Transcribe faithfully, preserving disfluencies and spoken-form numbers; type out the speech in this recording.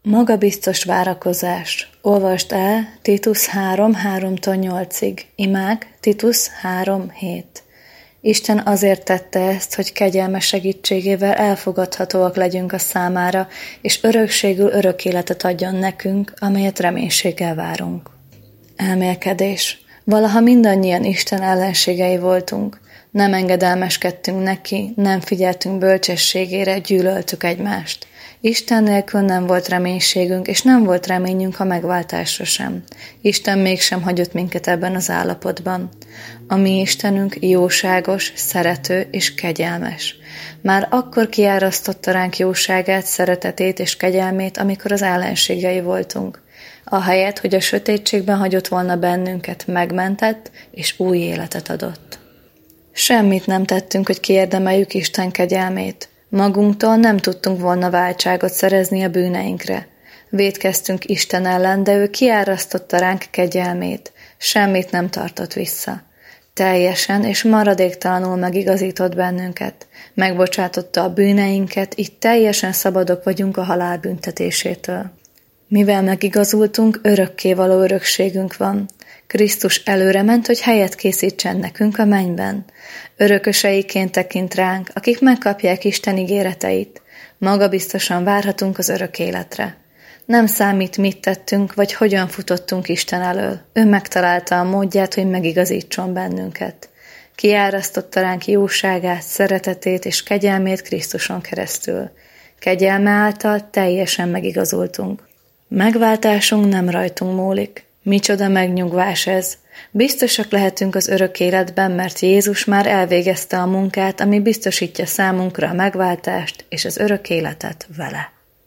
Magabiztos várakozás. Olvasd el Titus három háromtól nyolcig. Imák Titus három hét. Isten azért tette ezt, hogy kegyelme segítségével elfogadhatóak legyünk a számára, és örökségül örök életet adjon nekünk, amelyet reménységgel várunk. Elmélkedés. Valaha mindannyian Isten ellenségei voltunk. Nem engedelmeskedtünk neki, nem figyeltünk bölcsességére, gyűlöltük egymást. Isten nélkül nem volt reménységünk, és nem volt reményünk a megváltásra sem. Isten mégsem hagyott minket ebben az állapotban. A mi Istenünk jóságos, szerető és kegyelmes. Már akkor kiárasztotta ránk jóságát, szeretetét és kegyelmét, amikor az ellenségei voltunk. Ahelyett, hogy a sötétségben hagyott volna bennünket, megmentett és új életet adott. Semmit nem tettünk, hogy kiérdemeljük Isten kegyelmét. Magunktól nem tudtunk volna váltságot szerezni a bűneinkre. Vétkeztünk Isten ellen, de ő kiárasztotta ránk kegyelmét. Semmit nem tartott vissza. Teljesen és maradéktalanul megigazított bennünket. Megbocsátotta a bűneinket, így teljesen szabadok vagyunk a halál büntetésétől. Mivel megigazultunk, örökkévaló örökségünk van. Krisztus előre ment, hogy helyet készítsen nekünk a mennyben. Örököseiként tekint ránk, akik megkapják Isten ígéreteit. Magabiztosan várhatunk az örök életre. Nem számít, mit tettünk, vagy hogyan futottunk Isten elől. Ő megtalálta a módját, hogy megigazítson bennünket. Kiárasztotta ránk jóságát, szeretetét és kegyelmét Krisztuson keresztül. Kegyelme által teljesen megigazultunk. Megváltásunk nem rajtunk múlik. Micsoda megnyugvás ez! Biztosak lehetünk az örök életben, mert Jézus már elvégezte a munkát, ami biztosítja számunkra a megváltást és az örök életet vele.